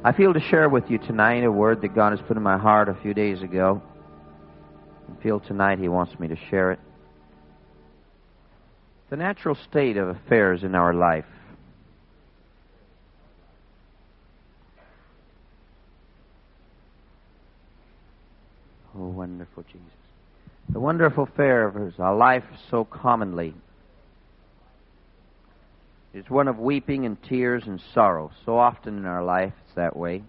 I feel to share with you tonight a word that God has put in my heart a few days ago. I feel tonight He wants me to share it. The natural state of affairs in our life. Oh, wonderful Jesus. The wonderful affair of our life so commonly is one of weeping and tears and sorrow. So often in our life it's that way.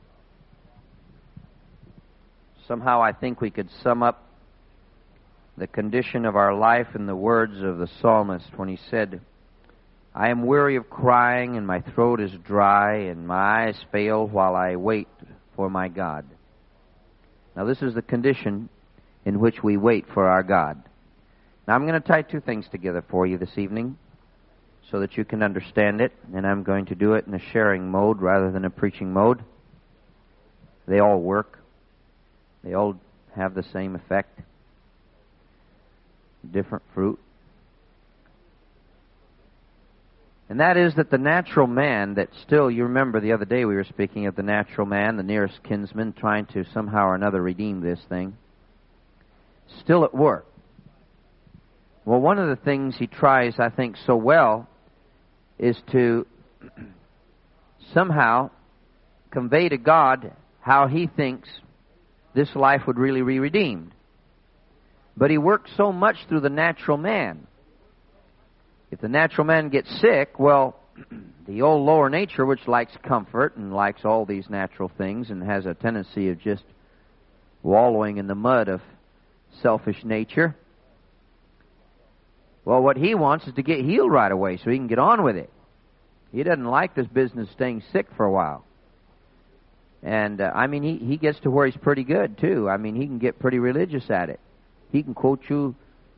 Somehow I think we could sum up the condition of our life in the words of the psalmist when he said, I am weary of crying, and my throat is dry, and my eyes fail while I wait for my God. Now this is the condition in which we wait for our God. Now I'm going to tie two things together for you this evening so that you can understand it, and I'm going to do it in a sharing mode rather than a preaching mode. They all work. They all have the same effect. Different fruit. And that is that the natural man that still, you remember the other day we were speaking of the natural man, the nearest kinsman, trying to somehow or another redeem this thing, still at work. Well, one of the things he tries, I think, so well is to somehow convey to God how he thinks this life would really be redeemed. But he works so much through the natural man. If the natural man gets sick, well, the old lower nature, which likes comfort and likes all these natural things and has a tendency of just wallowing in the mud of selfish nature, well, what he wants is to get healed right away so he can get on with it. He doesn't like this business of staying sick for a while. And, he gets to where he's pretty good, too. He can get pretty religious at it. He can quote you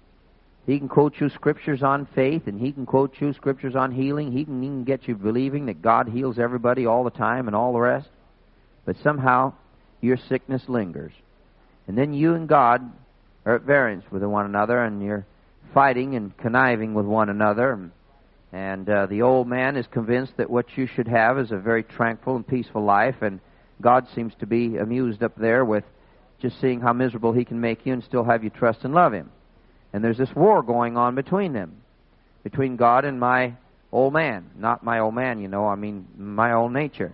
scriptures on faith, and he can quote you scriptures on healing. He can even get you believing that God heals everybody all the time and all the rest. But somehow your sickness lingers. And then you and God are at variance with one another, and you're fighting and conniving with one another. And the old man is convinced that what you should have is a very tranquil and peaceful life, and God seems to be amused up there with just seeing how miserable he can make you and still have you trust and love him. And there's this war going on between them, between God and my old man. Not my old man, my old nature.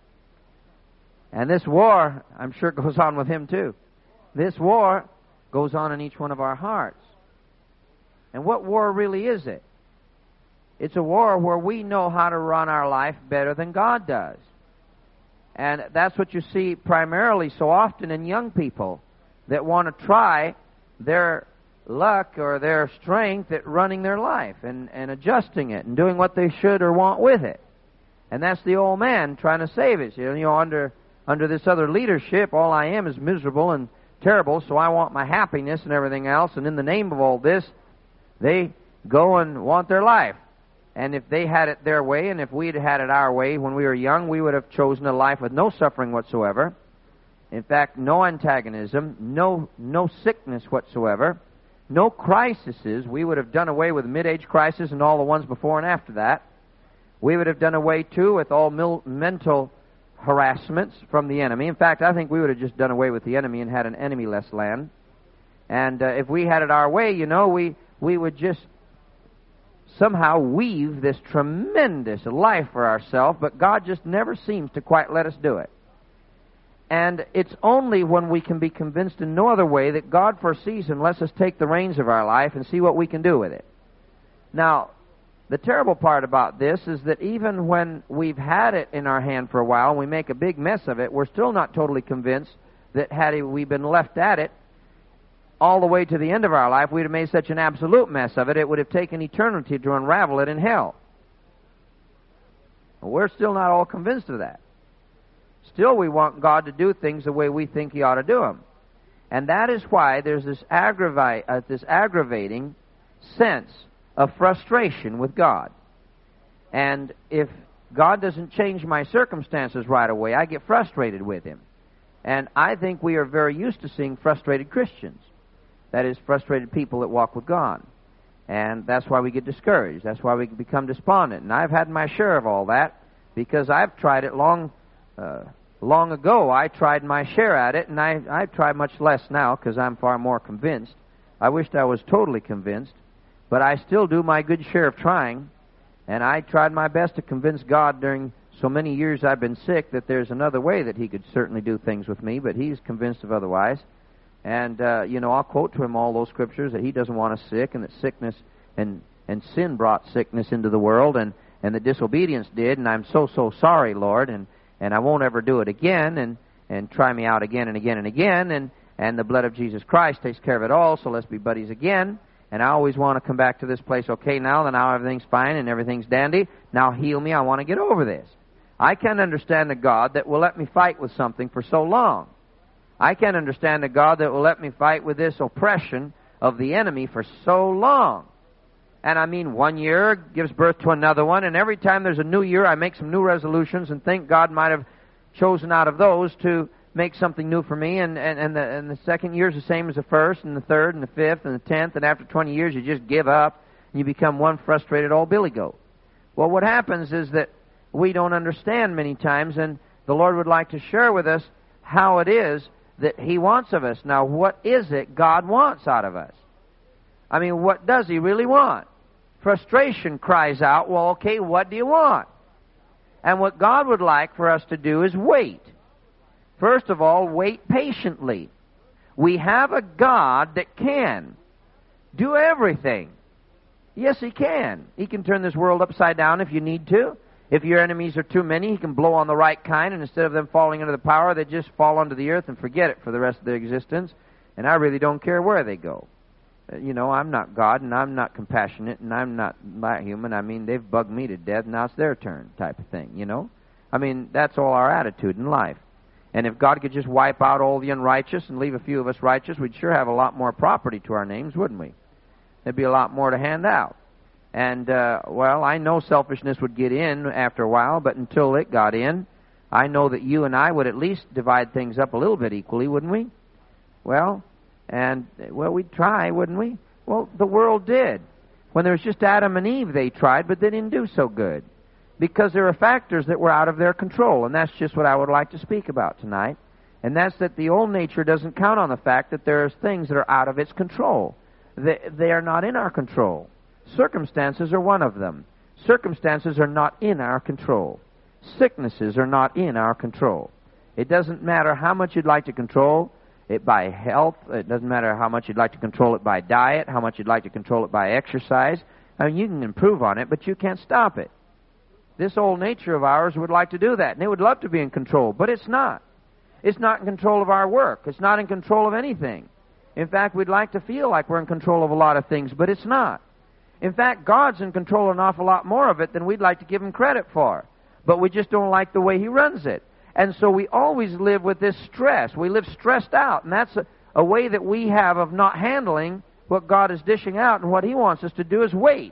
And this war, I'm sure, goes on with him too. This war goes on in each one of our hearts. And what war really is it? It's a war where we know how to run our life better than God does. And that's what you see primarily so often in young people that want to try their luck or their strength at running their life and adjusting it and doing what they should or want with it. And that's the old man trying to save it. Under this other leadership, all I am is miserable and terrible, so I want my happiness and everything else. And in the name of all this, they go and want their life. And if they had it their way, and if we had had it our way when we were young, we would have chosen a life with no suffering whatsoever. In fact, no antagonism, no sickness whatsoever, no crises. We would have done away with the mid-age crisis and all the ones before and after that. We would have done away, too, with all mental harassments from the enemy. In fact, I think we would have just done away with the enemy and had an enemy-less land. And if we had it our way, we would just somehow weave this tremendous life for ourselves, but God just never seems to quite let us do it. And it's only when we can be convinced in no other way that God for a season lets us take the reins of our life and see what we can do with it. Now, the terrible part about this is that even when we've had it in our hand for a while and we make a big mess of it, we're still not totally convinced that had we been left at it all the way to the end of our life, we'd have made such an absolute mess of it, it would have taken eternity to unravel it in hell. Well, we're still not all convinced of that. Still, we want God to do things the way we think He ought to do them. And that is why there's this aggravating sense of frustration with God. And if God doesn't change my circumstances right away, I get frustrated with Him. And I think we are very used to seeing frustrated Christians. That is, frustrated people that walk with God. And that's why we get discouraged. That's why we become despondent. And I've had my share of all that because I've tried it long long ago I tried my share at it, and I try much less now because I'm far more convinced. I wished I was totally convinced, but I still do my good share of trying, and I tried my best to convince God during so many years I've been sick that there's another way that He could certainly do things with me, but He's convinced of otherwise. And, I'll quote to Him all those scriptures that He doesn't want us sick, and that sickness and sin brought sickness into the world, and the disobedience did, and I'm so sorry, Lord, and I won't ever do it again, and try me out again and again and again, and the blood of Jesus Christ takes care of it all, so let's be buddies again. And I always want to come back to this place, okay, now everything's fine and everything's dandy. Now heal me, I want to get over this. I can't understand a God that will let me fight with something for so long. I can't understand a God that will let me fight with this oppression of the enemy for so long. And I mean, 1 year gives birth to another one, and every time there's a new year, I make some new resolutions and think God might have chosen out of those to make something new for me, and the second year is the same as the first, and the third, and the fifth, and the 10th, and after 20 years you just give up, and you become one frustrated old billy goat. Well, what happens is that we don't understand many times, and the Lord would like to share with us how it is that He wants of us. Now, what is it God wants out of us? I mean, what does He really want? Frustration cries out, well, okay, what do you want? And what God would like for us to do is wait. First of all, wait patiently. We have a God that can do everything. Yes, He can. He can turn this world upside down if you need to. If your enemies are too many, He can blow on the right kind, and instead of them falling under the power, they just fall onto the earth and forget it for the rest of their existence. And I really don't care where they go. I'm not God, and I'm not compassionate, and I'm not human. I mean, they've bugged me to death, now it's their turn type of thing, I mean, that's all our attitude in life. And if God could just wipe out all the unrighteous and leave a few of us righteous, we'd sure have a lot more property to our names, wouldn't we? There'd be a lot more to hand out. And, I know selfishness would get in after a while, but until it got in, I know that you and I would at least divide things up a little bit equally, wouldn't we? We'd try, wouldn't we? Well, the world did. When there was just Adam and Eve, they tried, but they didn't do so good. Because there are factors that were out of their control, and that's just what I would like to speak about tonight. And that's that the old nature doesn't count on the fact that there's things that are out of its control. They are not in our control. Circumstances are one of them. Circumstances are not in our control. Sicknesses are not in our control. It doesn't matter how much you'd like to control it by health. It doesn't matter how much you'd like to control it by diet, how much you'd like to control it by exercise. I mean, you can improve on it, but you can't stop it. This old nature of ours would like to do that, and it would love to be in control, but it's not. It's not in control of our work. It's not in control of anything. In fact, we'd like to feel like we're in control of a lot of things, but it's not. In fact, God's in control of an awful lot more of it than we'd like to give Him credit for. But we just don't like the way He runs it. And so we always live with this stress. We live stressed out, and that's a way that we have of not handling what God is dishing out, and what He wants us to do is wait.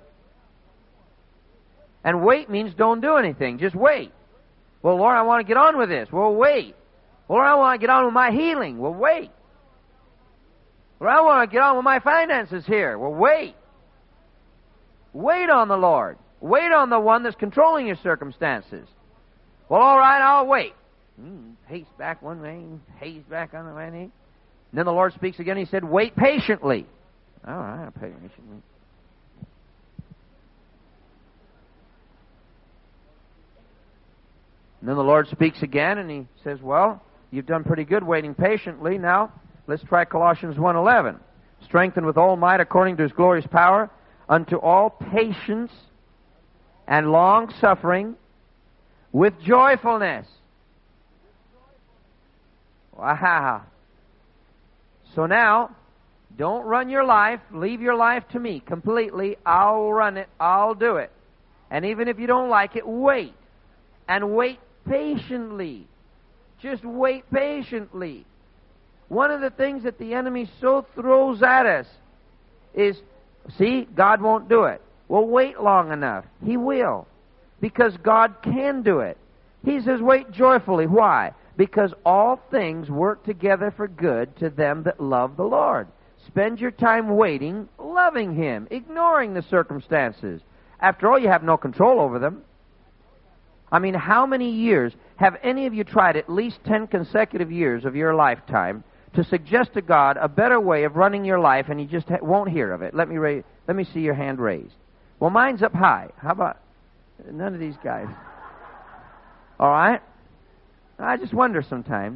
And wait means don't do anything. Just wait. Well, Lord, I want to get on with this. Well, wait. Well, Lord, I want to get on with my healing. Well, wait. Lord, I want to get on with my finances here. Well, wait. Wait on the Lord. Wait on the one that's controlling your circumstances. Well, all right, I'll wait. Haste back one way, haste back on the way. And then the Lord speaks again. He said, wait patiently. All right, I'll pay patiently. And then the Lord speaks again, and He says, well, you've done pretty good waiting patiently. Now, let's try Colossians 1:11. Strengthened with all might according to His glorious power, unto all patience and long-suffering with joyfulness. Wow. So now, don't run your life. Leave your life to me completely. I'll run it. I'll do it. And even if you don't like it, wait. And wait patiently. Just wait patiently. One of the things that the enemy so throws at us is, see, God won't do it. Well, wait long enough. He will. Because God can do it. He says, wait joyfully. Why? Because all things work together for good to them that love the Lord. Spend your time waiting, loving Him, ignoring the circumstances. After all, you have no control over them. I mean, how many years have any of you tried, at least 10 consecutive years of your lifetime, to suggest to God a better way of running your life, and He just won't hear of it? Let me see your hand raised. Well, mine's up high. How about none of these guys? All right? I just wonder sometimes.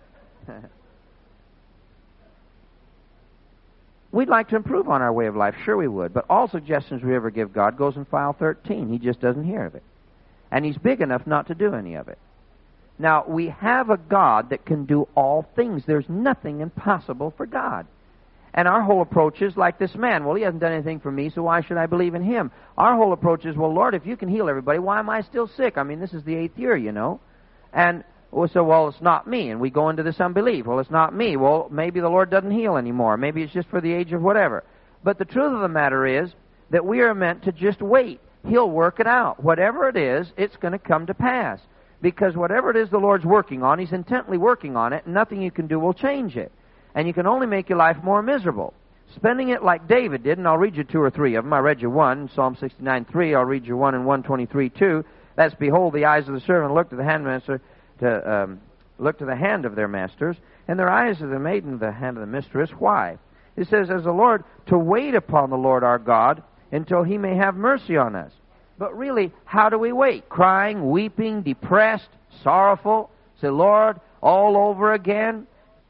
We'd like to improve on our way of life. Sure we would. But all suggestions we ever give God goes in file 13. He just doesn't hear of it. And He's big enough not to do any of it. Now, we have a God that can do all things. There's nothing impossible for God. And our whole approach is like this man. Well, he hasn't done anything for me, so why should I believe in him? Our whole approach is, well, Lord, if you can heal everybody, why am I still sick? I mean, this is the 8th year, you know. And so, well, it's not me. And we go into this unbelief. Well, it's not me. Well, maybe the Lord doesn't heal anymore. Maybe it's just for the age of whatever. But the truth of the matter is that we are meant to just wait. He'll work it out. Whatever it is, it's going to come to pass. Because whatever it is the Lord's working on, He's intently working on it, and nothing you can do will change it. And you can only make your life more miserable. Spending it like David did, and I'll read you 2 or 3 of them. I read you one, Psalm 69:3. I'll read you one in 123:2. That's, behold, the eyes of the servant look to the handmaster, look to the hand of their masters, and their eyes of the maiden to the hand of the mistress. Why? It says, as the Lord, to wait upon the Lord our God until He may have mercy on us. But really, how do we wait? Crying, weeping, depressed, sorrowful. Say, Lord, all over again.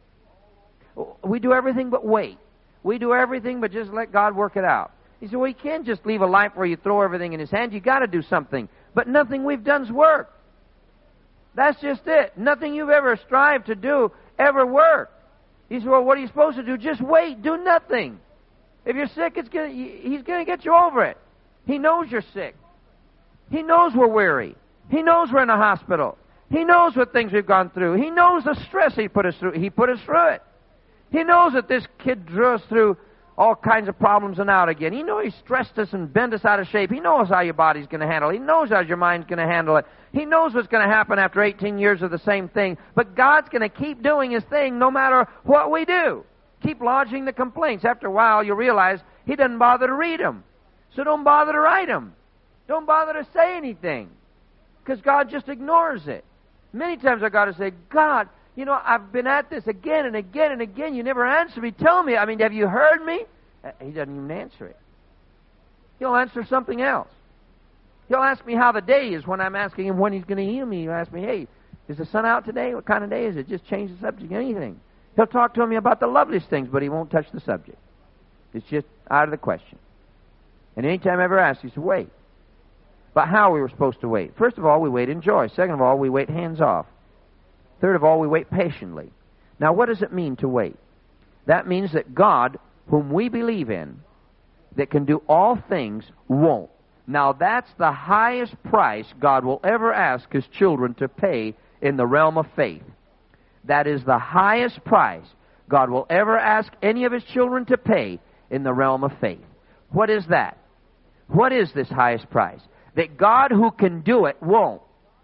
We do everything but wait. We do everything but just let God work it out. He said, well, you can't just leave a life where you throw everything in His hand. You've got to do something. But nothing we've done's worked. That's just it. Nothing you've ever strived to do ever worked. He said, well, what are you supposed to do? Just wait. Do nothing. If you're sick, He's going to get you over it. He knows you're sick. He knows we're weary. He knows we're in a hospital. He knows what things we've gone through. He knows the stress He put us through. He put us through it. He knows that this kid drew us through all kinds of problems and out again. He knows He stressed us and bent us out of shape. He knows how your body's going to handle it. He knows how your mind's going to handle it. He knows what's going to happen after 18 years of the same thing. But God's going to keep doing His thing no matter what we do. Keep lodging the complaints. After a while, you realize He doesn't bother to read them. So don't bother to write them. Don't bother to say anything. Because God just ignores it. Many times I've got to say, God, you know, I've been at this again and again and again. You never answer me. Tell me. I mean, have you heard me? He doesn't even answer it. He'll answer something else. He'll ask me how the day is when I'm asking Him when He's going to heal me. He'll ask me, hey, is the sun out today? What kind of day is it? Just change the subject, anything. He'll talk to me about the loveliest things, but He won't touch the subject. It's just out of the question. And any time I ever ask, He said, wait. But how we were supposed to wait? First of all, we wait in joy. Second of all, we wait hands off. Third of all, we wait patiently. Now, what does it mean to wait? That means that God, whom we believe in, that can do all things, won't. Now, that's the highest price God will ever ask His children to pay in the realm of faith. That is the highest price God will ever ask any of His children to pay in the realm of faith. What is that? What is this highest price? That God who can do it won't.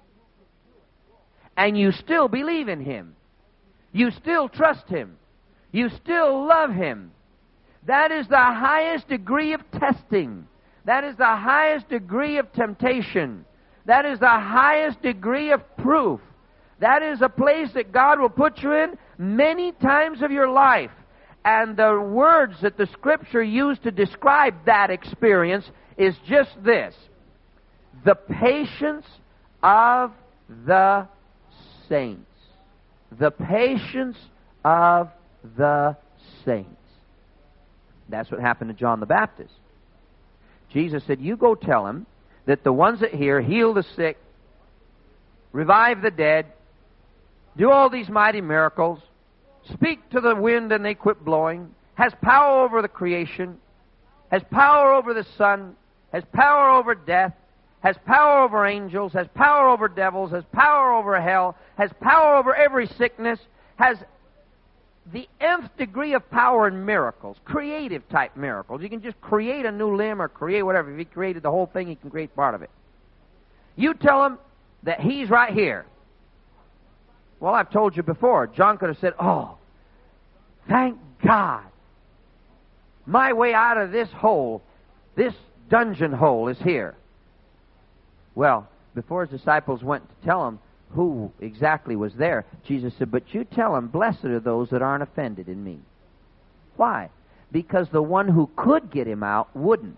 And you still believe in Him. You still trust Him. You still love Him. That is the highest degree of testing. That is the highest degree of temptation. That is the highest degree of proof. That is a place that God will put you in many times of your life. And the words that the Scripture used to describe that experience is just this: the patience of the saints. The patience of the saints. That's what happened to John the Baptist. Jesus said, you go tell him that the ones that hear heal the sick, revive the dead, do all these mighty miracles, speak to the wind and they quit blowing, has power over the creation, has power over the sun, has power over death, has power over angels, has power over devils, has power over hell, has power over every sickness, has the nth degree of power in miracles, creative type miracles. You can just create a new limb or create whatever. If He created the whole thing, He can create part of it. You tell him that He's right here. Well, I've told you before, John could have said, oh, thank God. My way out of this hole, this dungeon hole is here. Well, before his disciples went to tell him who exactly was there, Jesus said, "But you tell them, blessed are those that aren't offended in me." Why? Because the one who could get him out wouldn't.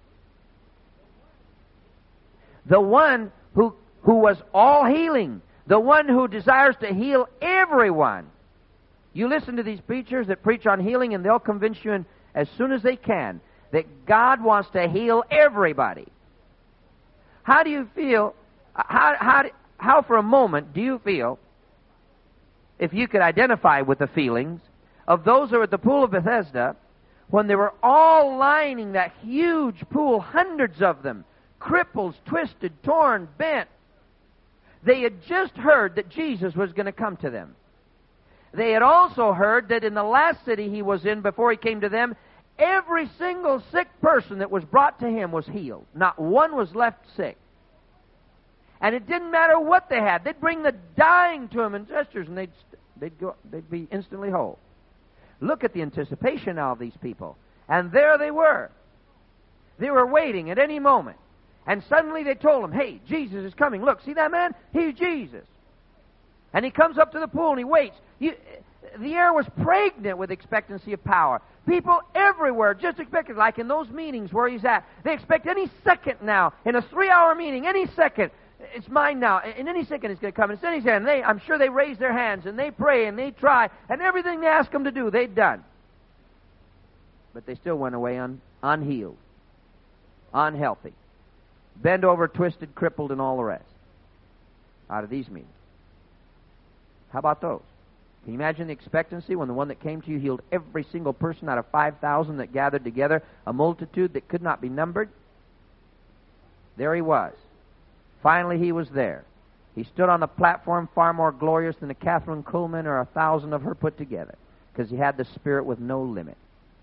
The one who was all healing, the one who desires to heal everyone. You listen to these preachers that preach on healing, and they'll convince you as soon as they can that God wants to heal everybody. How do you feel? How for a moment do you feel, if you could identify with the feelings of those who were at the pool of Bethesda, when they were all lining that huge pool, hundreds of them, cripples, twisted, torn, bent? They had just heard that Jesus was going to come to them. They had also heard that in the last city he was in before he came to them, every single sick person that was brought to him was healed. Not one was left sick. And it didn't matter what they had. They'd bring the dying to him in gestures, and they'd be instantly whole. Look at the anticipation now of these people. And there they were. They were waiting at any moment. And suddenly they told him, "Hey, Jesus is coming. Look, see that man? He's Jesus." And he comes up to the pool and he waits. The air was pregnant with expectancy of power. People everywhere just expected, like in those meetings where he's at, they expect any second now, in a 3-hour meeting, any second, it's mine now. In any second it's going to come. And he's saying, I'm sure they raise their hands and they pray and they try, and everything they ask them to do, they'd done. But they still went away unhealed, unhealthy, bent over, twisted, crippled, and all the rest out of these meetings. How about those? Can you imagine the expectancy when the one that came to you healed every single person out of 5,000 that gathered together, a multitude that could not be numbered? There he was. Finally, he was there. He stood on the platform far more glorious than a Catherine Kuhlman or 1,000 of her put together, because he had the Spirit with no limit.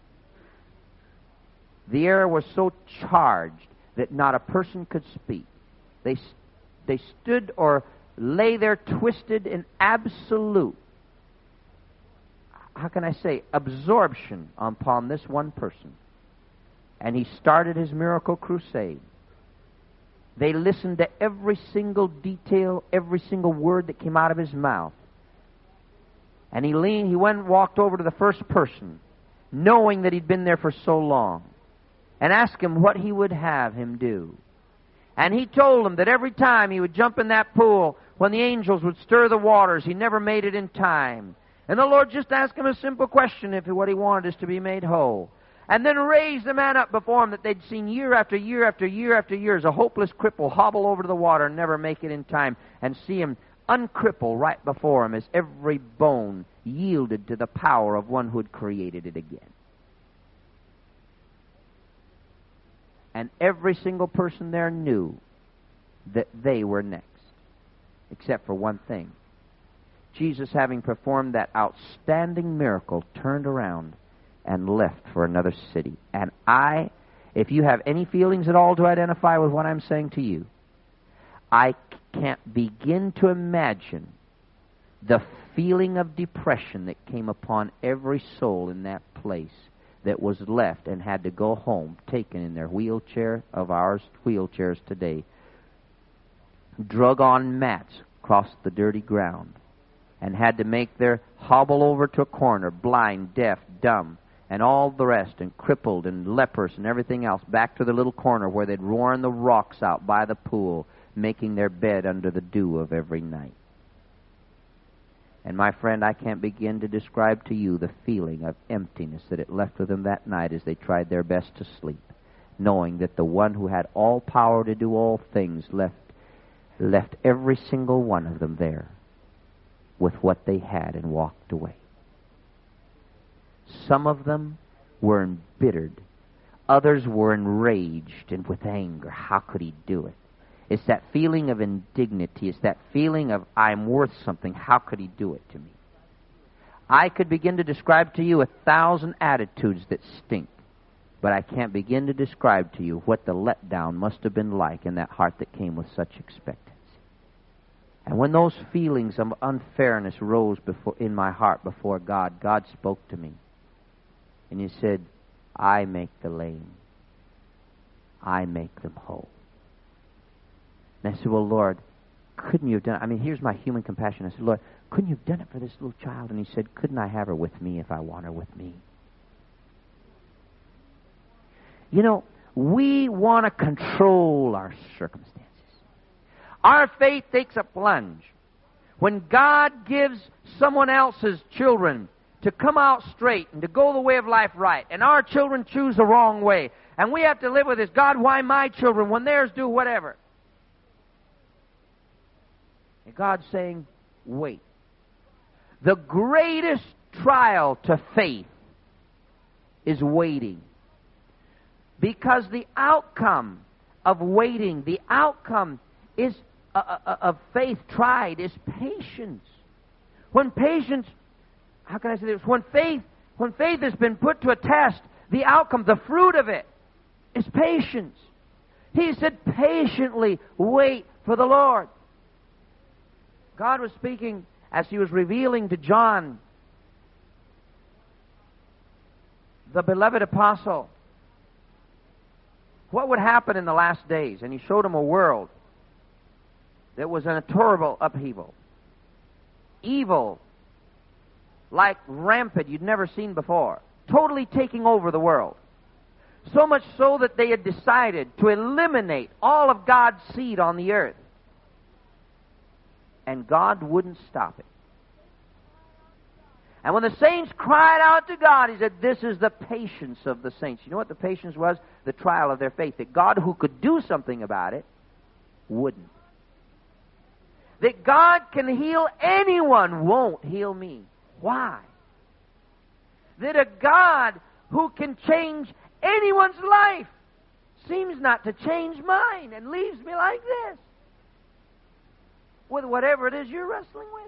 The air was so charged that not a person could speak. They stood or lay there twisted in absolute, how can I say, absorption upon this one person. And he started his miracle crusade. They listened to every single detail, every single word that came out of his mouth. And he went and walked over to the first person, knowing that he'd been there for so long, and asked him what he would have him do. And he told him that every time he would jump in that pool, when the angels would stir the waters, he never made it in time. And the Lord just asked him a simple question, if what he wanted is to be made whole. And then raised the man up before him that they'd seen year after year after year after year as a hopeless cripple hobble over to the water and never make it in time, and see him uncripple right before him as every bone yielded to the power of one who had created it again. And every single person there knew that they were next, except for one thing. Jesus, having performed that outstanding miracle, turned around and left for another city. And if you have any feelings at all to identify with what I'm saying to you, I can't begin to imagine the feeling of depression that came upon every soul in that place that was left and had to go home, taken in their wheelchairs today, drug on mats across the dirty ground, and had to make their hobble over to a corner, blind, deaf, dumb, and all the rest, and crippled and leprous and everything else, back to the little corner where they'd worn the rocks out by the pool, making their bed under the dew of every night. And my friend, I can't begin to describe to you the feeling of emptiness that it left with them that night as they tried their best to sleep, knowing that the one who had all power to do all things left every single one of them there with what they had and walked away. Some of them were embittered. Others were enraged and with anger. How could he do it? It's that feeling of indignity. It's that feeling of, I'm worth something. How could he do it to me? I could begin to describe to you 1,000 attitudes that stink, but I can't begin to describe to you what the letdown must have been like in that heart that came with such expectancy. And when those feelings of unfairness rose in my heart before God, God spoke to me. And he said, I make the lame. I make them whole. And I said, well, Lord, couldn't you have done it? I mean, here's my human compassion. I said, Lord, couldn't you have done it for this little child? And he said, couldn't I have her with me if I want her with me? You know, we want to control our circumstances. Our faith takes a plunge. When God gives someone else's children to come out straight and to go the way of life right, and our children choose the wrong way, and we have to live with this, God, why my children when theirs do whatever? And God's saying, wait. The greatest trial to faith is waiting. Because the outcome of waiting, the outcome is of faith tried is patience. When patience, how can I say this? When faith has been put to a test, the outcome, the fruit of it, is patience. He said, patiently wait for the Lord. God was speaking as He was revealing to John, the beloved apostle, what would happen in the last days. And He showed him a world that was in a terrible upheaval. Evil, like rampant, you'd never seen before. Totally taking over the world. So much so that they had decided to eliminate all of God's seed on the earth. And God wouldn't stop it. And when the saints cried out to God, He said, this is the patience of the saints. You know what the patience was? The trial of their faith. That God, who could do something about it, wouldn't. That God can heal anyone, won't heal me. Why? That a God who can change anyone's life seems not to change mine and leaves me like this, with whatever it is you're wrestling with.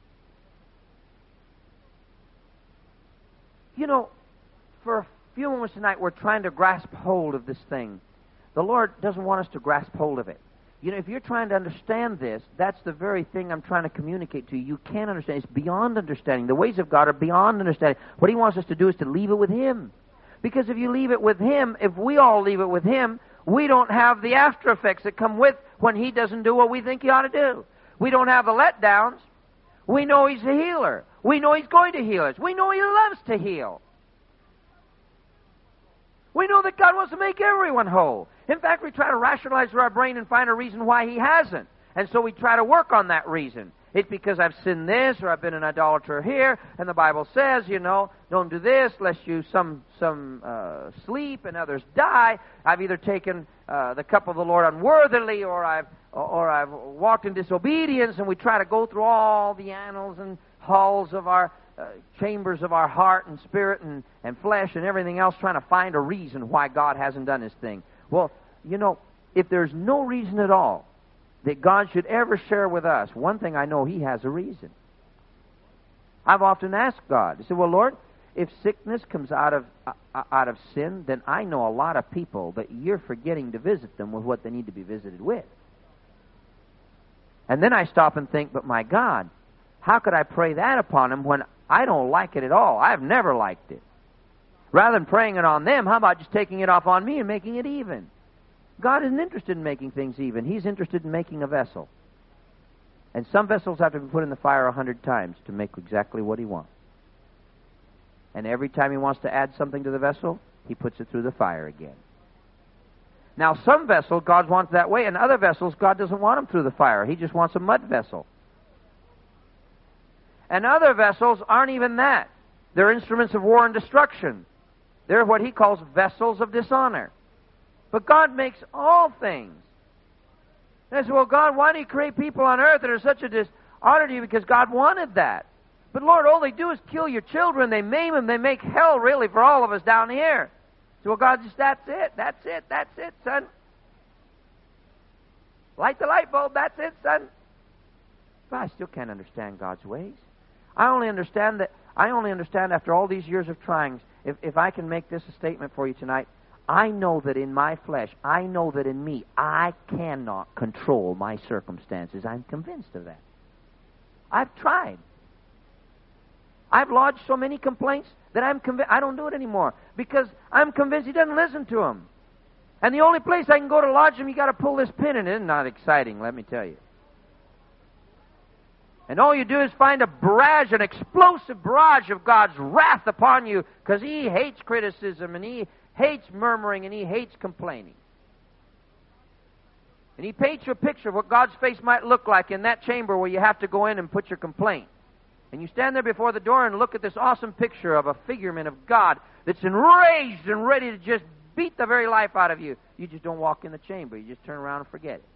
You know, for a few moments tonight, we're trying to grasp hold of this thing. The Lord doesn't want us to grasp hold of it. You know, if you're trying to understand this, that's the very thing I'm trying to communicate to you. You can't understand. It's beyond understanding. The ways of God are beyond understanding. What He wants us to do is to leave it with Him. Because if you leave it with Him, if we all leave it with Him, we don't have the after effects that come with when He doesn't do what we think He ought to do. We don't have the letdowns. We know He's a healer. We know He's going to heal us. We know He loves to heal. We know that God wants to make everyone whole. In fact, we try to rationalize through our brain and find a reason why He hasn't. And so we try to work on that reason. It's because I've sinned this, or I've been an idolater here, and the Bible says, you know, don't do this lest you some sleep and others die. I've either taken the cup of the Lord unworthily, or I've walked in disobedience, and we try to go through all the annals and halls of our chambers of our heart and spirit and flesh and everything else, trying to find a reason why God hasn't done His thing. Well, you know, if there's no reason at all that God should ever share with us, one thing I know, He has a reason. I've often asked God, I said, well, Lord, if sickness comes out of sin, then I know a lot of people that You're forgetting to visit them with what they need to be visited with. And then I stop and think, but my God, how could I pray that upon them when I don't like it at all? I've never liked it. Rather than praying it on them, how about just taking it off on me and making it even? God isn't interested in making things even. He's interested in making a vessel. And some vessels have to be put in the fire 100 times to make exactly what He wants. And every time He wants to add something to the vessel, He puts it through the fire again. Now, some vessels God wants that way, and other vessels God doesn't want them through the fire. He just wants a mud vessel. And other vessels aren't even that. They're instruments of war and destruction. They're what He calls vessels of dishonor. But God makes all things. And I say, well, God, why do You create people on earth that are such a dishonor to You? Because God wanted that. But Lord, all they do is kill Your children. They maim them. They make hell, really, for all of us down here. So, well, God, just that's it, son. Light the light bulb, that's it, son. But I still can't understand God's ways. I only understand after all these years of trying, if I can make this a statement for you tonight, I know that in my flesh, I know that in me, I cannot control my circumstances. I'm convinced of that. I've tried. I've lodged so many complaints that I'm convinced I don't do it anymore because I'm convinced He doesn't listen to them. And the only place I can go to lodge him, you got to pull this pin, and it's not exciting, let me tell you. And all you do is find a barrage, an explosive barrage of God's wrath upon you, because He hates criticism, and He hates murmuring, and He hates complaining. And He paints you a picture of what God's face might look like in that chamber where you have to go in and put your complaint. And you stand there before the door and look at this awesome picture of a figurement of God that's enraged and ready to just beat the very life out of you. You just don't walk in the chamber. You just turn around and forget it.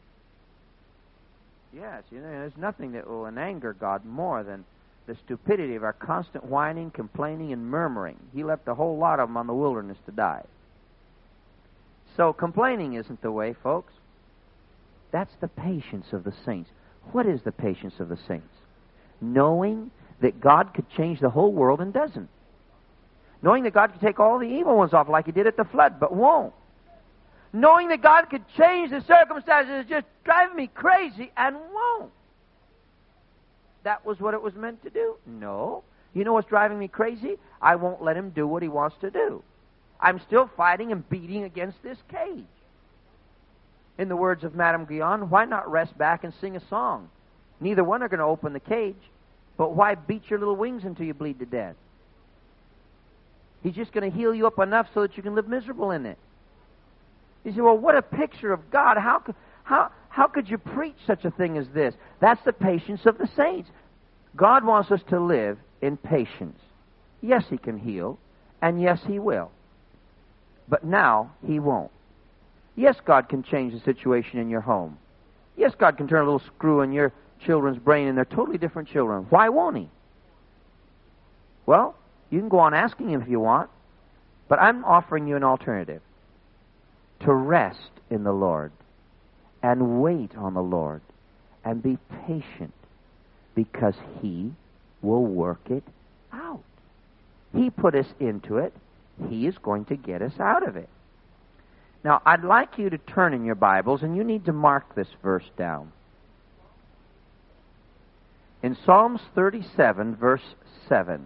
Yes, there's nothing that will anger God more than the stupidity of our constant whining, complaining, and murmuring. He left a whole lot of them on the wilderness to die. So complaining isn't the way, folks. That's the patience of the saints. What is the patience of the saints? Knowing that God could change the whole world and doesn't. Knowing that God could take all the evil ones off like He did at the flood, but won't. Knowing that God could change the circumstances is just driving me crazy and won't. That was what it was meant to do? No. You know what's driving me crazy? I won't let Him do what He wants to do. I'm still fighting and beating against this cage. In the words of Madame Guyon, why not rest back and sing a song? Neither one are going to open the cage, but why beat your little wings until you bleed to death? He's just going to heal you up enough so that you can live miserable in it. You say, well, what a picture of God. How could you preach such a thing as this? That's the patience of the saints. God wants us to live in patience. Yes, He can heal, and yes, He will. But now, He won't. Yes, God can change the situation in your home. Yes, God can turn a little screw in your children's brain, and they're totally different children. Why won't He? Well, you can go on asking Him if you want, but I'm offering you an alternative. To rest in the Lord and wait on the Lord and be patient, because He will work it out. He put us into it. He is going to get us out of it. Now, I'd like you to turn in your Bibles, and you need to mark this verse down. In Psalms 37, verse 7.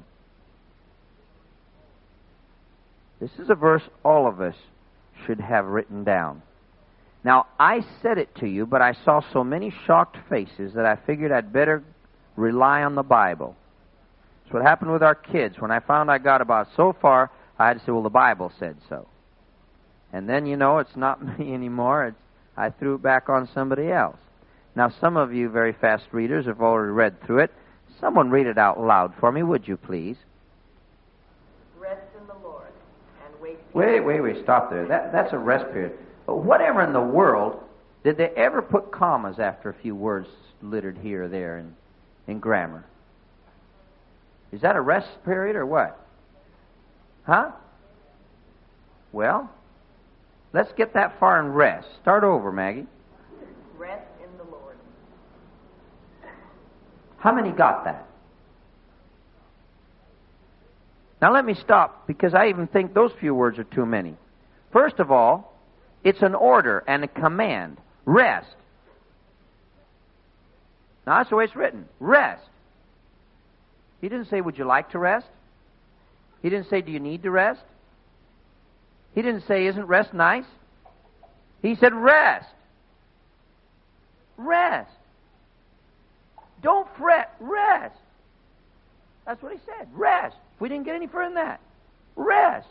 This is a verse all of us should have written down. Now, I said it to you, but I saw so many shocked faces that I figured I'd better rely on the Bible. That's what happened with our kids. When I found I got about so far, I had to say, well, the Bible said so. And then, it's not me anymore. I threw it back on somebody else. Now, some of you very fast readers have already read through it. Someone read it out loud for me, would you please? Rest in the Lord and wait. Wait, stop there. That's a rest period. But whatever in the world, did they ever put commas after a few words littered here or there in grammar? Is that a rest period or what? Huh? Well, let's get that far and rest. Start over, Maggie. Rest in the Lord. How many got that? Now let me stop, because I even think those few words are too many. First of all, it's an order and a command. Rest. Now that's the way it's written. Rest. He didn't say, would you like to rest? He didn't say, do you need to rest? He didn't say, isn't rest nice? He said, rest. Rest. Don't fret. Rest. That's what He said. Rest. We didn't get any further than that. Rest.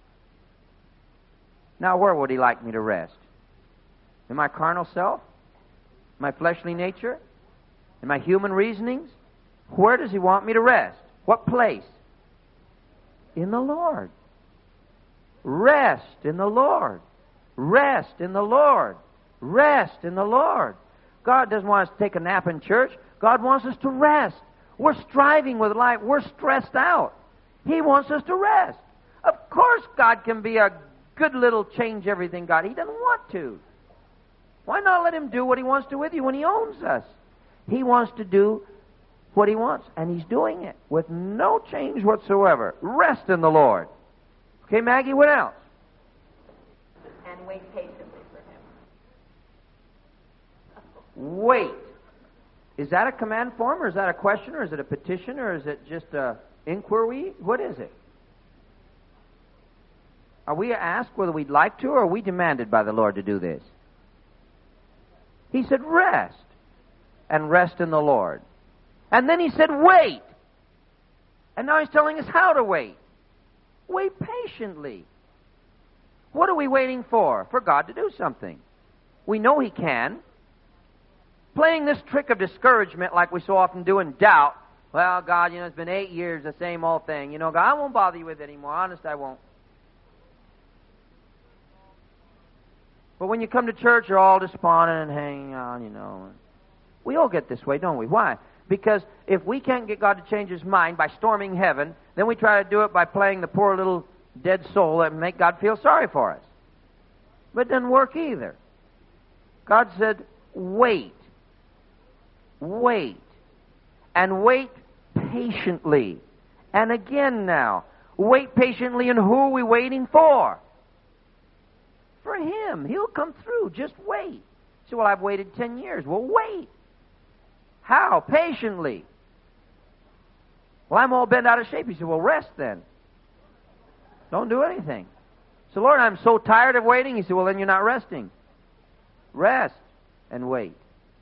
Now, where would He like me to rest? In my carnal self? My fleshly nature? In my human reasonings? Where does He want me to rest? What place? In the Lord. Rest in the Lord. Rest in the Lord. Rest in the Lord. God doesn't want us to take a nap in church. God wants us to rest. We're striving with life. We're stressed out. He wants us to rest. Of course God can be a good little change everything God. He doesn't want to. Why not let Him do what He wants to with you when He owns us? He wants to do what He wants, and He's doing it with no change whatsoever. Rest in the Lord. Okay, Maggie, what else? And wait patiently for Him. Wait. Is that a command form, or is that a question, or is it a petition, or is it just a inquiry? What is it? Are we asked whether we'd like to, or are we demanded by the Lord to do this? He said, rest, and rest in the Lord. And then he said, wait. And now he's telling us how to wait. Wait patiently. What are we waiting for? For God to do something. We know He can. Playing this trick of discouragement like we so often do in doubt. Well, God, it's been 8 years, the same old thing. God, I won't bother you with it anymore. Honest, I won't. But when you come to church, you're all despondent and hanging on, We all get this way, don't we? Why? Because if we can't get God to change His mind by storming heaven, then we try to do it by playing the poor little dead soul and make God feel sorry for us. But it doesn't work either. God said, wait. Wait. And wait patiently. And again now, wait patiently, and who are we waiting for? For Him. He'll come through. Just wait. So, well, I've waited 10 years. Well, wait. How? Patiently. Well, I'm all bent out of shape. He said, well, rest then. Don't do anything. So, Lord, I'm so tired of waiting. He said, well, then you're not resting. Rest and wait.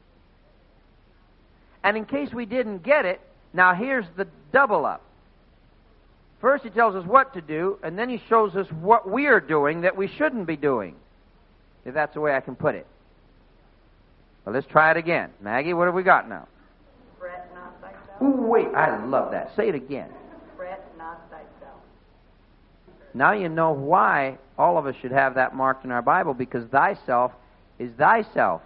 And in case we didn't get it, now here's the double up. First He tells us what to do, and then He shows us what we are doing that we shouldn't be doing. If that's the way I can put it. Well, let's try it again. Maggie, what have we got now? Fret not thyself. Ooh, wait, I love that. Say it again. Fret not thyself. Now you know why all of us should have that marked in our Bible, because thyself is thyself.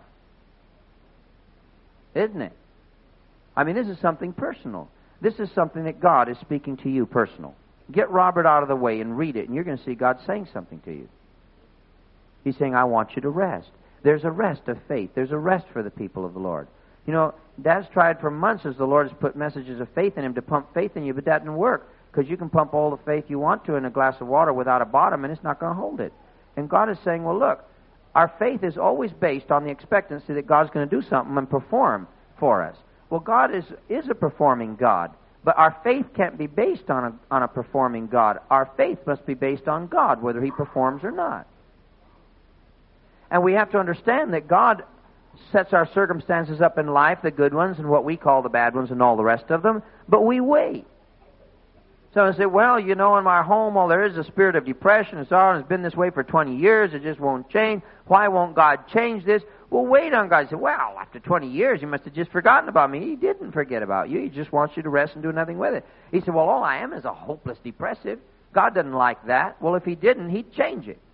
Isn't it? I mean, this is something personal. This is something that God is speaking to you personal. Get Robert out of the way and read it, and you're going to see God saying something to you. He's saying, I want you to rest. There's a rest of faith. There's a rest for the people of the Lord. Dad's tried for months as the Lord has put messages of faith in him to pump faith in you, but that didn't work, because you can pump all the faith you want to in a glass of water without a bottom, and it's not going to hold it. And God is saying, well, look, our faith is always based on the expectancy that God's going to do something and perform for us. Well, God is a performing God, but our faith can't be based on a performing God. Our faith must be based on God, whether He performs or not. And we have to understand that God sets our circumstances up in life, the good ones and what we call the bad ones and all the rest of them, but we wait. Someone say, well, in my home, there is a spirit of depression and sorrow, and it's been this way for 20 years, it just won't change. Why won't God change this? Well, wait on God. He said, well, after 20 years, you must have just forgotten about me. He didn't forget about you. He just wants you to rest and do nothing with it. He said, well, all I am is a hopeless depressive. God doesn't like that. Well, if He didn't, He'd change it.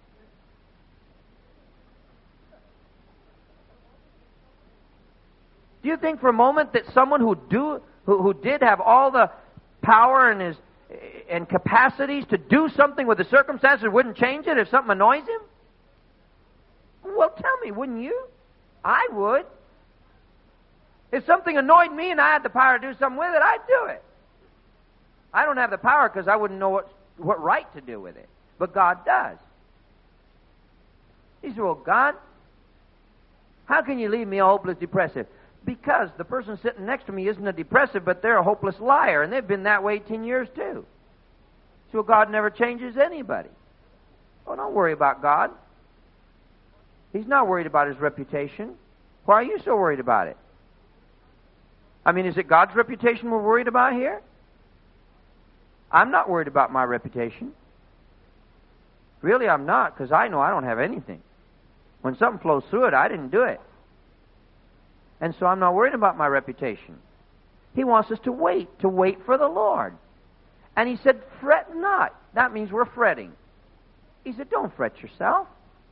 Do you think for a moment that someone who did have all the power and capacities to do something with the circumstances wouldn't change it if something annoys him? Well, tell me, wouldn't you? I would. If something annoyed me and I had the power to do something with it, I'd do it. I don't have the power because I wouldn't know what right to do with it. But God does. He said, well, God, how can you leave me a hopeless depressive? Because the person sitting next to me isn't a depressive, but they're a hopeless liar, and they've been that way 10 years too. So God never changes anybody. Oh, don't worry about God. He's not worried about His reputation. Why are you so worried about it? I mean, is it God's reputation we're worried about here? I'm not worried about my reputation. Really, I'm not, because I know I don't have anything. When something flows through it, I didn't do it. And so I'm not worried about my reputation. He wants us to wait for the Lord. And He said, fret not. That means we're fretting. He said, don't fret yourself.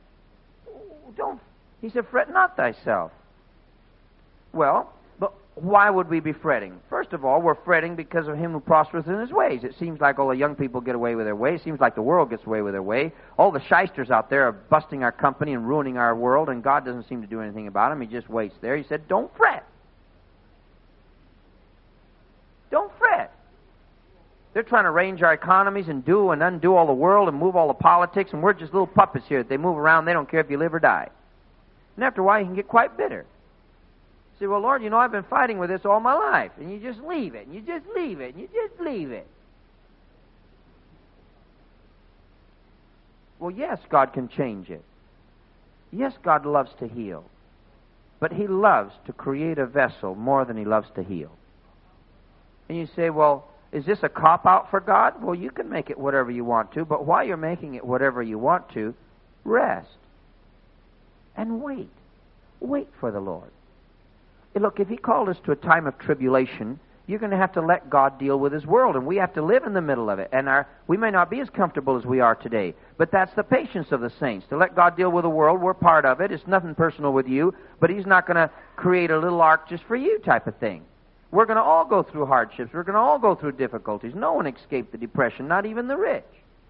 He said, fret not thyself. Well, but why would we be fretting? First of all, we're fretting because of him who prospereth in his ways. It seems like all the young people get away with their way. It seems like the world gets away with their way. All the shysters out there are busting our company and ruining our world, and God doesn't seem to do anything about them. He just waits there. He said, don't fret. Don't fret. They're trying to arrange our economies and do and undo all the world and move all the politics, and we're just little puppets here. They move around. They don't care if you live or die. And after a while, you can get quite bitter. You say, well, Lord, I've been fighting with this all my life. And you just leave it, and you just leave it, and you just leave it. Well, yes, God can change it. Yes, God loves to heal. But He loves to create a vessel more than He loves to heal. And you say, well, is this a cop-out for God? Well, you can make it whatever you want to, but while you're making it whatever you want to, rest. And wait. Wait for the Lord. Hey, look, if He called us to a time of tribulation, you're going to have to let God deal with His world, and we have to live in the middle of it. And we may not be as comfortable as we are today, but that's the patience of the saints, to let God deal with the world. We're part of it. It's nothing personal with you, but He's not going to create a little ark just for you type of thing. We're going to all go through hardships. We're going to all go through difficulties. No one escaped the depression, not even the rich.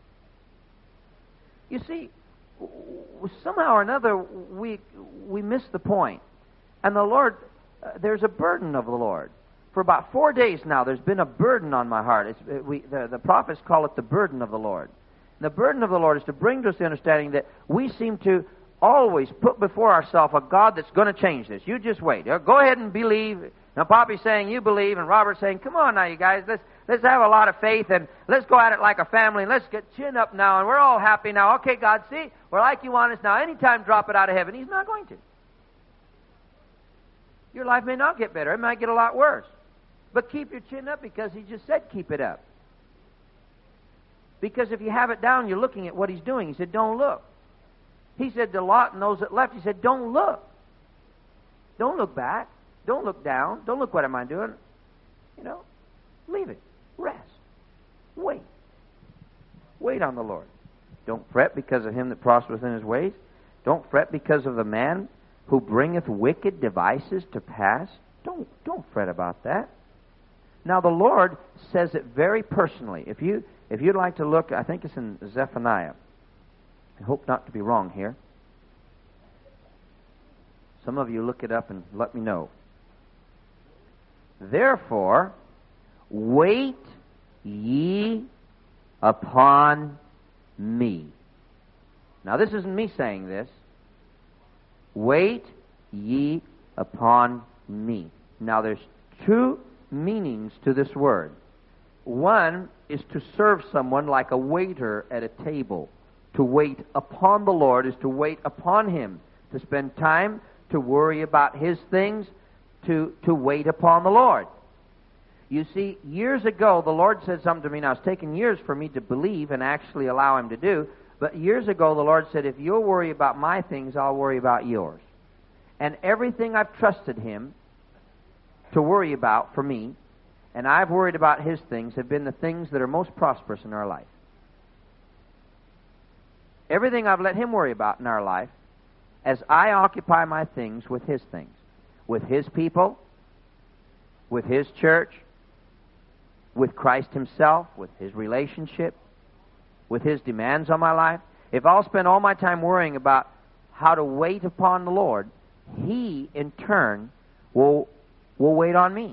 You see, somehow or another, we miss the point. And the Lord, there's a burden of the Lord. For about 4 days now, there's been a burden on my heart. The prophets call it the burden of the Lord. And the burden of the Lord is to bring to us the understanding that we seem to always put before ourselves a God that's going to change this. You just wait. Go ahead and believe. Now, Poppy's saying you believe, and Robert's saying, come on now, you guys, let's have a lot of faith, and let's go at it like a family, and let's get chin up now, and we're all happy now. Okay, God, see, we're like you want us now. Anytime drop it out of heaven. He's not going to. Your life may not get better. It might get a lot worse. But keep your chin up because He just said keep it up. Because if you have it down, you're looking at what He's doing. He said, don't look. He said to Lot and those that left, He said, don't look. Don't look back. Don't look down. Don't look what am I doing. Leave it. Rest. Wait. Wait on the Lord. Don't fret because of him that prospereth in his ways. Don't fret because of the man who bringeth wicked devices to pass. Don't fret about that. Now the Lord says it very personally. If you'd like to look, I think it's in Zephaniah. I hope not to be wrong here. Some of you look it up and let me know. Therefore, wait ye upon me. Now, this isn't me saying this. Wait ye upon me. Now, there's two meanings to this word. One is to serve someone like a waiter at a table. To wait upon the Lord is to wait upon Him. To spend time to worry about His things. To wait upon the Lord. You see, years ago, the Lord said something to me. Now, it's taken years for me to believe and actually allow Him to do. But years ago, the Lord said, if you'll worry about my things, I'll worry about yours. And everything I've trusted Him to worry about for me, and I've worried about His things, have been the things that are most prosperous in our life. Everything I've let Him worry about in our life, as I occupy my things with His things. With His people, with His church, with Christ Himself, with His relationship, with His demands on my life. If I'll spend all my time worrying about how to wait upon the Lord, He, in turn, will wait on me.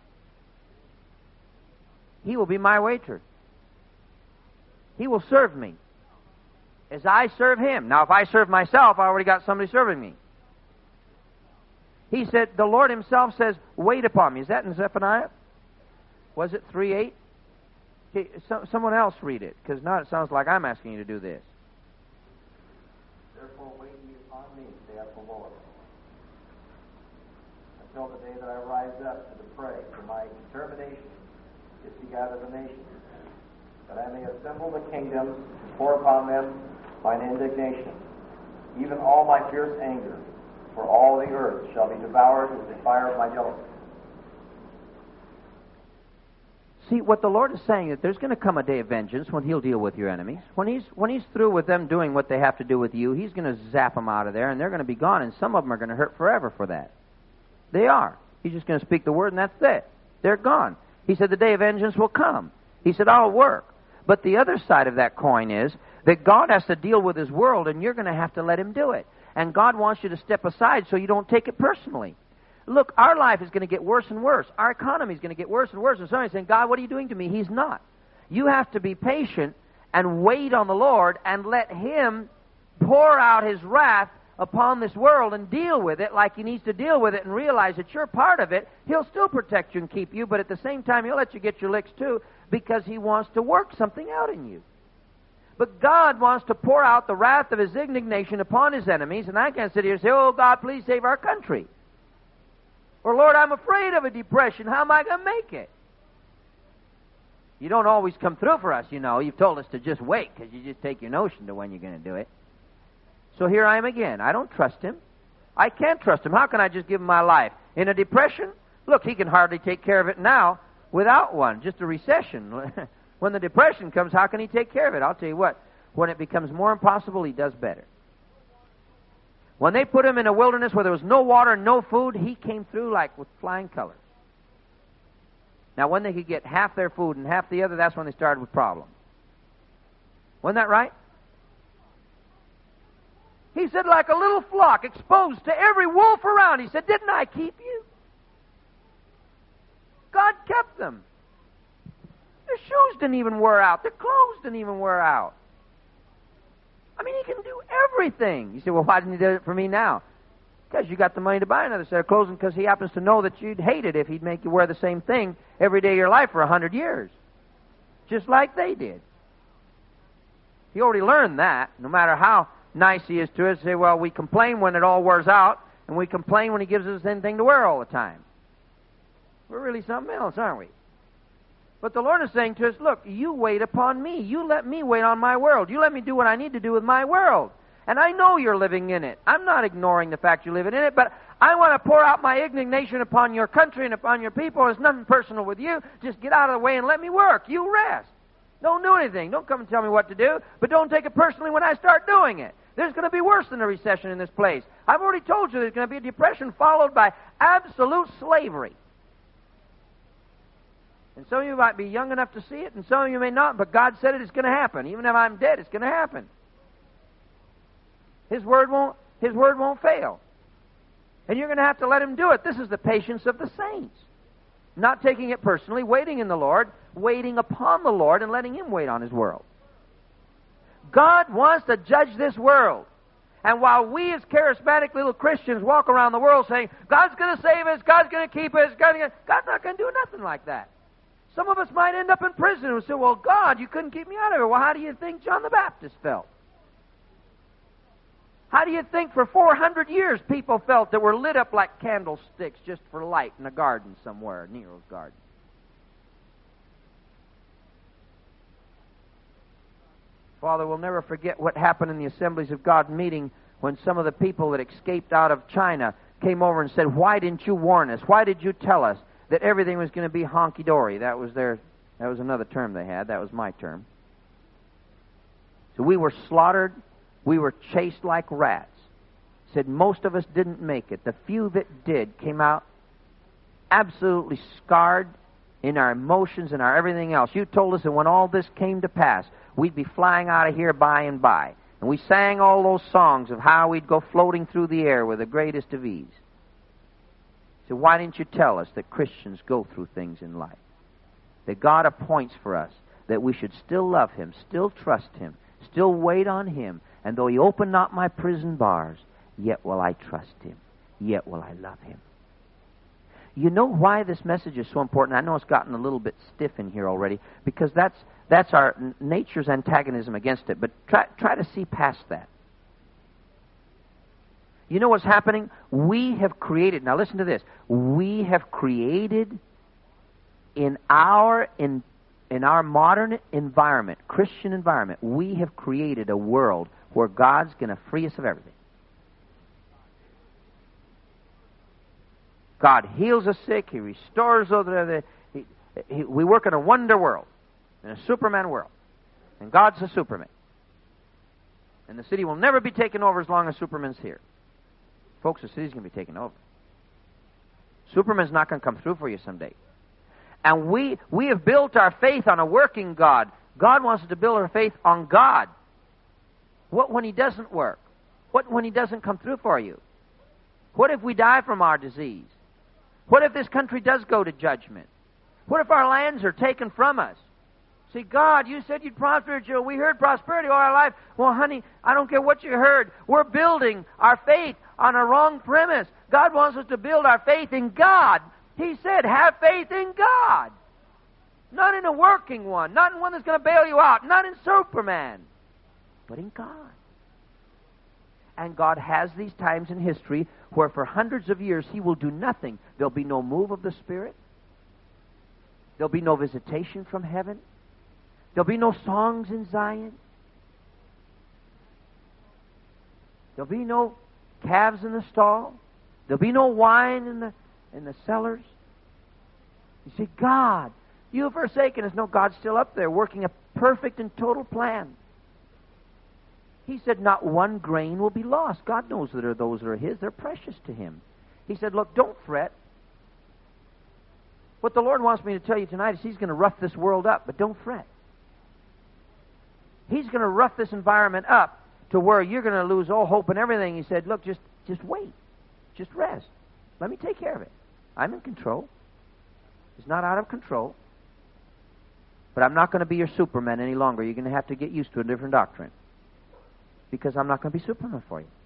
He will be my waiter. He will serve me as I serve Him. Now, if I serve myself, I already got somebody serving me. He said, the Lord Himself says, wait upon me. Is that in Zephaniah? Was it 3:8? Okay, someone else read it, because now it sounds like I'm asking you to do this. Therefore wait ye upon me, saith the Lord, until the day that I rise up to the prey, for my determination is to gather the nations, that I may assemble the kingdoms, and pour upon them mine indignation, even all my fierce anger, for all the earth shall be devoured with the fire of my jealousy. See, what the Lord is saying, that there's going to come a day of vengeance when He'll deal with your enemies. When He's through with them doing what they have to do with you, He's going to zap them out of there, and they're going to be gone, and some of them are going to hurt forever for that. They are. He's just going to speak the word, and that's it. They're gone. He said the day of vengeance will come. He said, I'll work. But the other side of that coin is that God has to deal with His world, and you're going to have to let Him do it. And God wants you to step aside so you don't take it personally. Look, our life is going to get worse and worse. Our economy is going to get worse and worse. And somebody's saying, God, what are you doing to me? He's not. You have to be patient and wait on the Lord and let Him pour out His wrath upon this world and deal with it like He needs to deal with it and realize that you're part of it. He'll still protect you and keep you, but at the same time, He'll let you get your licks too because He wants to work something out in you. But God wants to pour out the wrath of His indignation upon His enemies, and I can't sit here and say, oh, God, please save our country. Or, Lord, I'm afraid of a depression. How am I going to make it? You don't always come through for us, you know. You've told us to just wait because you just take your notion to when you're going to do it. So here I am again. I don't trust Him. I can't trust Him. How can I just give Him my life? In a depression? Look, He can hardly take care of it now without one. Just a recession. When the depression comes, how can He take care of it? I'll tell you what. When it becomes more impossible, He does better. When they put Him in a wilderness where there was no water, no food, He came through like with flying colors. Now, when they could get half their food and half the other, that's when they started with problems. Wasn't that right? He said, like a little flock exposed to every wolf around. He said, didn't I keep you? God kept them. Their shoes didn't even wear out. Their clothes didn't even wear out. I mean, He can do everything. You say, well, why didn't He do it for me now? Because you got the money to buy another set of clothes, and because He happens to know that you'd hate it if He'd make you wear the same thing every day of your life for 100 years. Just like they did. He already learned that. No matter how nice He is to us, say, well, we complain when it all wears out, and we complain when He gives us the same thing to wear all the time. We're really something else, aren't we? But the Lord is saying to us, look, you wait upon me. You let me wait on my world. You let me do what I need to do with my world. And I know you're living in it. I'm not ignoring the fact you're living in it, but I want to pour out my indignation upon your country and upon your people. It's nothing personal with you. Just get out of the way and let me work. You rest. Don't do anything. Don't come and tell me what to do, but don't take it personally when I start doing it. There's going to be worse than a recession in this place. I've already told you there's going to be a depression followed by absolute slavery. And some of you might be young enough to see it, and some of you may not, but God said it's going to happen. Even if I'm dead, it's going to happen. His word won't fail. And you're going to have to let Him do it. This is the patience of the saints. Not taking it personally, waiting in the Lord, waiting upon the Lord, and letting Him wait on His world. God wants to judge this world. And while we as charismatic little Christians walk around the world saying, God's going to save us, God's going to keep us, God's not going to do nothing like that. Some of us might end up in prison and say, well, God, you couldn't keep me out of here. Well, how do you think John the Baptist felt? How do you think for 400 years people felt that were lit up like candlesticks just for light in a garden somewhere, Nero's garden? Father, we'll never forget what happened in the Assemblies of God meeting when some of the people that escaped out of China came over and said, why didn't you warn us? Why did you tell us that everything was going to be honky-dory? That was another term they had. That was my term. So we were slaughtered. We were chased like rats. Said most of us didn't make it. The few that did came out absolutely scarred in our emotions and our everything else. You told us that when all this came to pass, we'd be flying out of here by and by. And we sang all those songs of how we'd go floating through the air with the greatest of ease. So why didn't you tell us that Christians go through things in life? That God appoints for us, that we should still love Him, still trust Him, still wait on Him, and though He open not my prison bars, yet will I trust Him, yet will I love Him. You know why this message is so important? I know it's gotten a little bit stiff in here already, because that's our nature's antagonism against it, but try to see past that. You know what's happening? We have created, now listen to this, we have created in our modern environment, Christian environment, we have created a world where God's going to free us of everything. God heals the sick, He restores those. We work in a wonder world, in a Superman world. And God's a Superman. And the city will never be taken over as long as Superman's here. Folks, the city's going to be taken over. Superman's not going to come through for you someday. And we have built our faith on a working God. God wants us to build our faith on God. What when He doesn't work? What when He doesn't come through for you? What if we die from our disease? What if this country does go to judgment? What if our lands are taken from us? See, God, you said you'd prosper, Joe. We heard prosperity all our life. Well, honey, I don't care what you heard. We're building our faith on a wrong premise. God wants us to build our faith in God. He said, have faith in God. Not in a working one. Not in one that's going to bail you out. Not in Superman. but in God. And God has these times in history where for hundreds of years He will do nothing. There'll be no move of the Spirit. There'll be no visitation from heaven. There'll be no songs in Zion. There'll be no calves in the stall. There'll be no wine in the cellars. You see, God, you have forsaken us. No, God's still up there working a perfect and total plan. He said not one grain will be lost. God knows that those that are His. They're precious to Him. He said, look, don't fret. What the Lord wants me to tell you tonight is He's going to rough this world up, but don't fret. He's going to rough this environment up to where you're going to lose all hope and everything. He said, look, just wait. Just rest. Let me take care of it. I'm in control. It's not out of control. But I'm not going to be your Superman any longer. You're going to have to get used to a different doctrine. Because I'm not going to be Superman for you.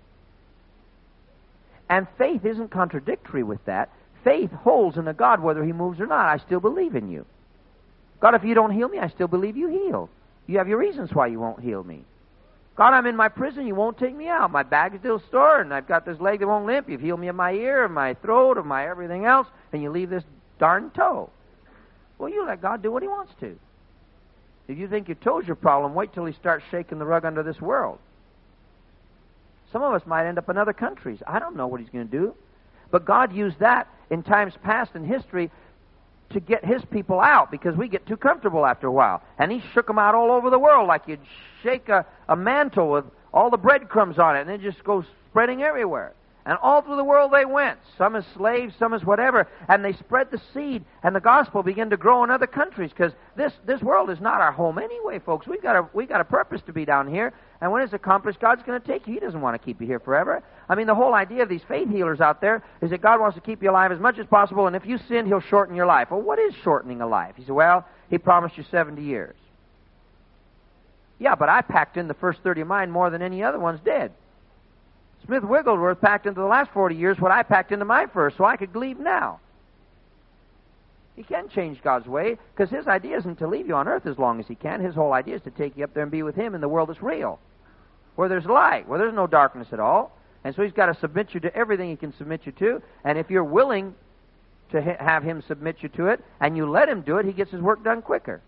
And faith isn't contradictory with that. Faith holds in a God whether He moves or not. I still believe in you. God, if you don't heal me, I still believe you heal. You have your reasons why you won't heal me. God, I'm in my prison, you won't take me out. My bag's still stored, and I've got this leg that won't limp. You've healed me of my ear, of my throat, of my everything else, and you leave this darn toe. Well, you let God do what He wants to. If you think your toe's your problem, wait till He starts shaking the rug under this world. Some of us might end up in other countries. I don't know what He's going to do. But God used that in times past in history to get His people out, because we get too comfortable after a while. And He shook them out all over the world like you'd shake a mantle with all the breadcrumbs on it, and it just goes spreading everywhere. And all through the world they went, some as slaves, some as whatever, and they spread the seed, and the gospel began to grow in other countries, because this world is not our home anyway, folks. We've got a purpose to be down here, and when it's accomplished, God's going to take you. He doesn't want to keep you here forever. I mean, the whole idea of these faith healers out there is that God wants to keep you alive as much as possible, and if you sin, He'll shorten your life. Well, what is shortening a life? He said, well, He promised you 70 years. Yeah, but I packed in the first 30 of mine more than any other ones did. Smith Wigglesworth packed into the last 40 years what I packed into my first, so I could leave now. He can change God's way, because His idea isn't to leave you on earth as long as He can. His whole idea is to take you up there and be with Him in the world that's real, where there's light, where there's no darkness at all. And so He's got to submit you to everything He can submit you to, and if you're willing to have Him submit you to it, and you let Him do it, He gets His work done quicker.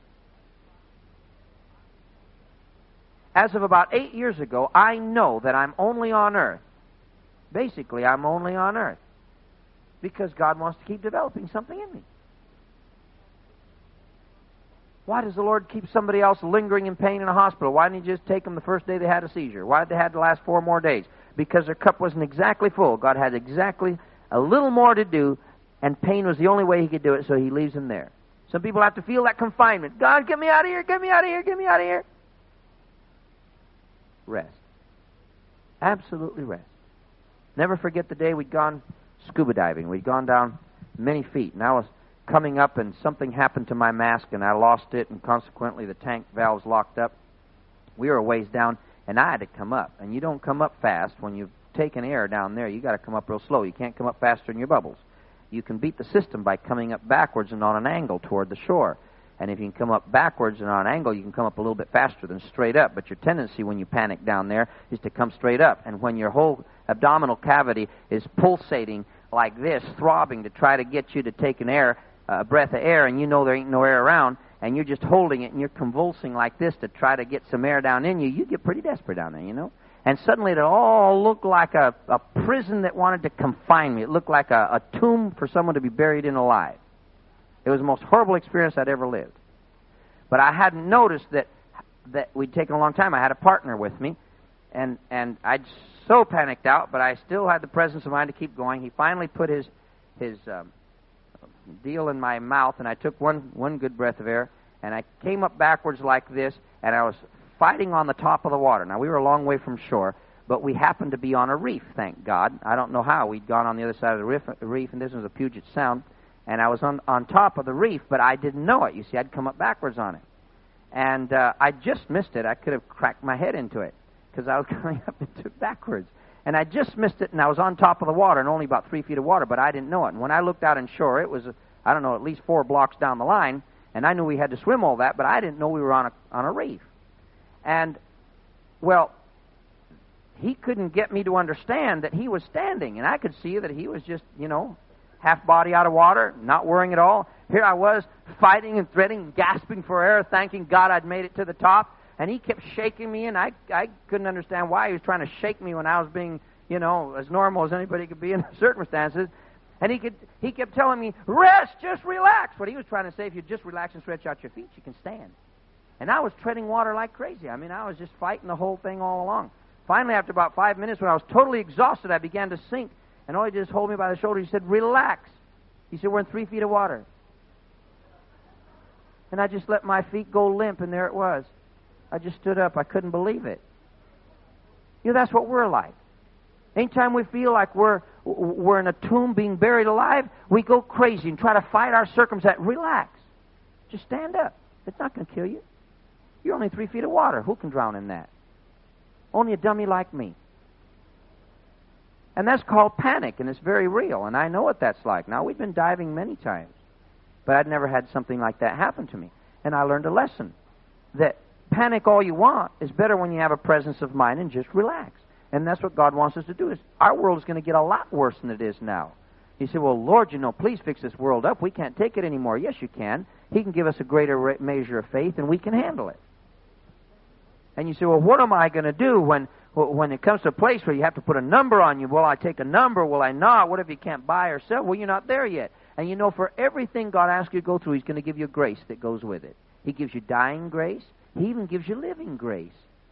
As of about 8 years ago, I know that I'm only on earth. Basically, I'm only on earth because God wants to keep developing something in me. Why does the Lord keep somebody else lingering in pain in a hospital? Why didn't He just take them the first day they had a seizure? Why did they have to last 4 more days? Because their cup wasn't exactly full. God had exactly a little more to do, and pain was the only way He could do it, so He leaves them there. Some people have to feel that confinement. God, get me out of here, get me out of here, get me out of here. Rest. Absolutely rest. Never forget the day we'd gone scuba diving. We'd gone down many feet, and I was coming up, and something happened to my mask, and I lost it, and consequently the tank valves locked up. We were a ways down, and I had to come up. And you don't come up fast. When you've taken air down there, you got to come up real slow. You can't come up faster than your bubbles. You can beat the system by coming up backwards and on an angle toward the shore. And if you can come up backwards and on an angle, you can come up a little bit faster than straight up. But your tendency when you panic down there is to come straight up. And when your whole abdominal cavity is pulsating like this, throbbing to try to get you to take a breath of air, and you know there ain't no air around, and you're just holding it and you're convulsing like this to try to get some air down in you, you get pretty desperate down there, you know. And suddenly it all looked like a prison that wanted to confine me. It looked like a tomb for someone to be buried in alive. It was the most horrible experience I'd ever lived. But I hadn't noticed that we'd taken a long time. I had a partner with me, and I'd so panicked out, but I still had the presence of mind to keep going. He finally put his deal in my mouth, and I took one good breath of air, and I came up backwards like this, and I was fighting on the top of the water. Now, we were a long way from shore, but we happened to be on a reef, thank God. I don't know how. We'd gone on the other side of the reef, and this was a Puget Sound. And I was on top of the reef, but I didn't know it. You see, I'd come up backwards on it. And I just missed it. I could have cracked my head into it because I was coming up into it backwards. And I just missed it, and I was on top of the water, and only about 3 feet of water, but I didn't know it. And when I looked out on shore, it was, I don't know, at least 4 blocks down the line, and I knew we had to swim all that, but I didn't know we were on a reef. And Well, he couldn't get me to understand that he was standing, and I could see that he was just, half body out of water, not worrying at all. Here I was, fighting and threading and gasping for air, thanking God I'd made it to the top, and he kept shaking me, and I couldn't understand why he was trying to shake me when I was being, as normal as anybody could be in the circumstances. And he kept telling me, rest, just relax. What he was trying to say, if you just relax and stretch out your feet, you can stand. And I was treading water like crazy. I mean, I was just fighting the whole thing all along. Finally, after about 5 minutes, when I was totally exhausted, I began to sink. And all he did is hold me by the shoulder. He said, relax. He said, we're in 3 feet of water. And I just let my feet go limp, and there it was. I just stood up. I couldn't believe it. That's what we're like. Anytime we feel like we're in a tomb being buried alive, we go crazy and try to fight our circumstance. Relax. Just stand up. It's not going to kill you. You're only 3 feet of water. Who can drown in that? Only a dummy like me. And that's called panic, and it's very real, and I know what that's like. Now, we've been diving many times, but I'd never had something like that happen to me. And I learned a lesson, that panic all you want is better when you have a presence of mind and just relax. And that's what God wants us to do. Is our world is going to get a lot worse than it is now. You say, well, Lord, please fix this world up. We can't take it anymore. Yes, you can. He can give us a greater measure of faith, and we can handle it. And you say, well, what am I going to do when it comes to a place where you have to put a number on you? Will I take a number? Will I not? What if you can't buy or sell? Well, you're not there yet. And for everything God asks you to go through, He's going to give you grace that goes with it. He gives you dying grace. He even gives you living grace.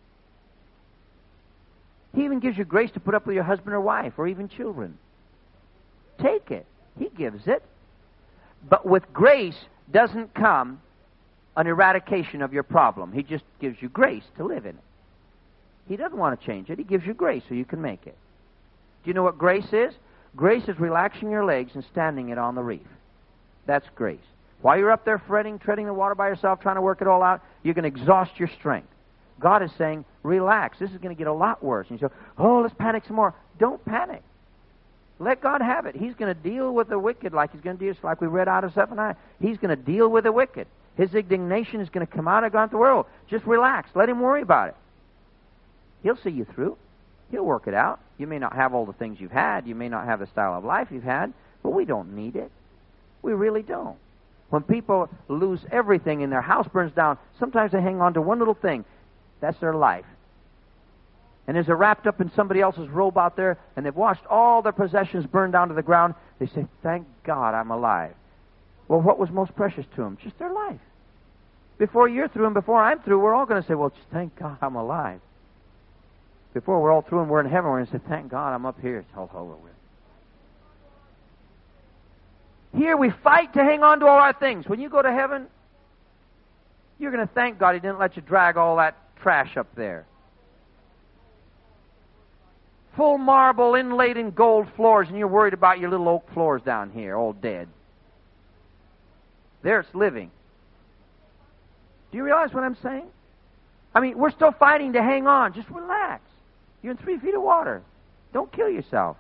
He even gives you grace to put up with your husband or wife or even children. Take it. He gives it. But with grace doesn't come an eradication of your problem. He just gives you grace to live in it. He doesn't want to change it. He gives you grace so you can make it. Do you know what grace is? Grace is relaxing your legs and standing it on the reef. That's grace. While you're up there fretting, treading the water by yourself, trying to work it all out, you're going to exhaust your strength. God is saying, relax. This is going to get a lot worse. And you say, oh, let's panic some more. Don't panic. Let God have it. He's going to deal with the wicked like He's going to do, like we read out of Zephaniah. He's going to deal with the wicked. His indignation is going to come out of the world. Just relax. Let Him worry about it. He'll see you through. He'll work it out. You may not have all the things you've had. You may not have the style of life you've had, but we don't need it. We really don't. When people lose everything and their house burns down, sometimes they hang on to one little thing. That's their life. And as they're wrapped up in somebody else's robe out there, and they've watched all their possessions burn down to the ground, they say, thank God I'm alive. Well, what was most precious to them? Just their life. Before you're through and before I'm through, we're all going to say, well, just thank God I'm alive. Before we're all through and we're in heaven, we're going to say, thank God I'm up here. It's all over with. Here we fight to hang on to all our things. When you go to heaven, you're going to thank God He didn't let you drag all that trash up there. Full marble, inlaid in gold floors, and you're worried about your little oak floors down here, all dead. There it's living. Do you realize what I'm saying? I mean, we're still fighting to hang on. Just relax. You're in 3 feet of water. Don't kill yourself.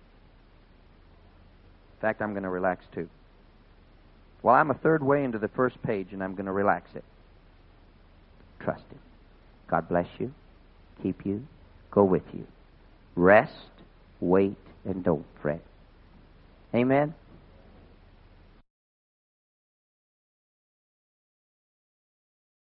In fact, I'm going to relax too. Well, I'm a third way into the first page, and I'm going to relax it. Trust Him. God bless you, keep you, go with you. Rest, wait, and don't fret. Amen?